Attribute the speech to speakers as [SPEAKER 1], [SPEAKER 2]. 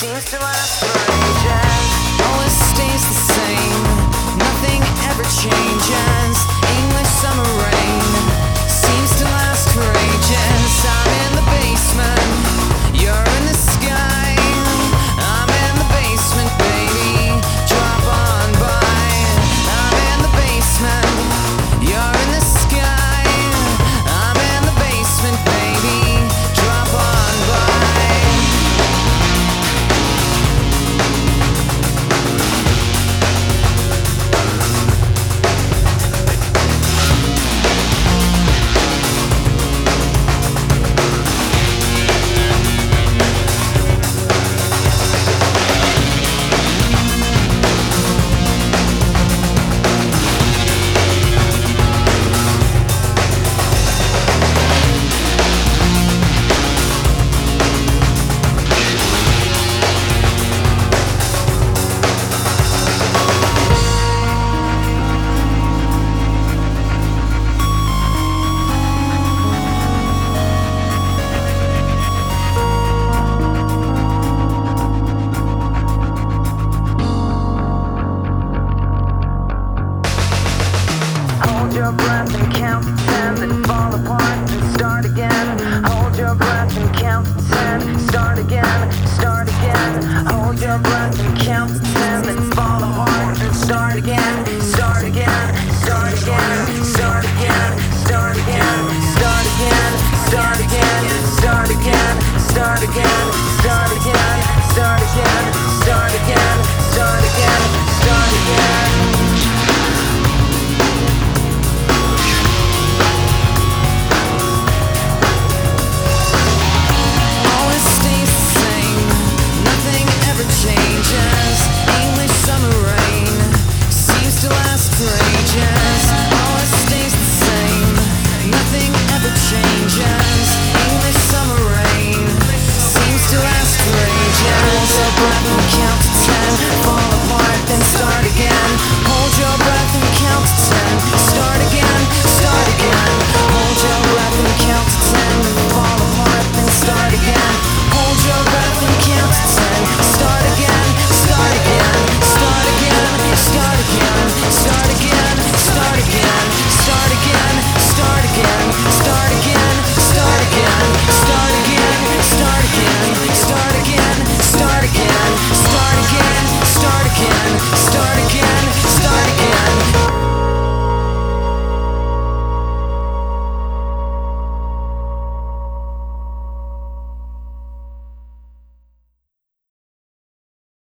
[SPEAKER 1] seems to last for ages.
[SPEAKER 2] Always stays the same, nothing ever changes. English summer rain seems to last for ages. I'm in the basement, you're in the sky. I'm in the basement, baby, drop on by. I'm in the basement, you're in the sky. I'm in the basement, baby, drop on by.
[SPEAKER 1] Hold your breath and count to 10, then fall apart and start again. Hold your breath and count to 10, start again, start again. Hold your breath and count to 10, then fall apart and start again.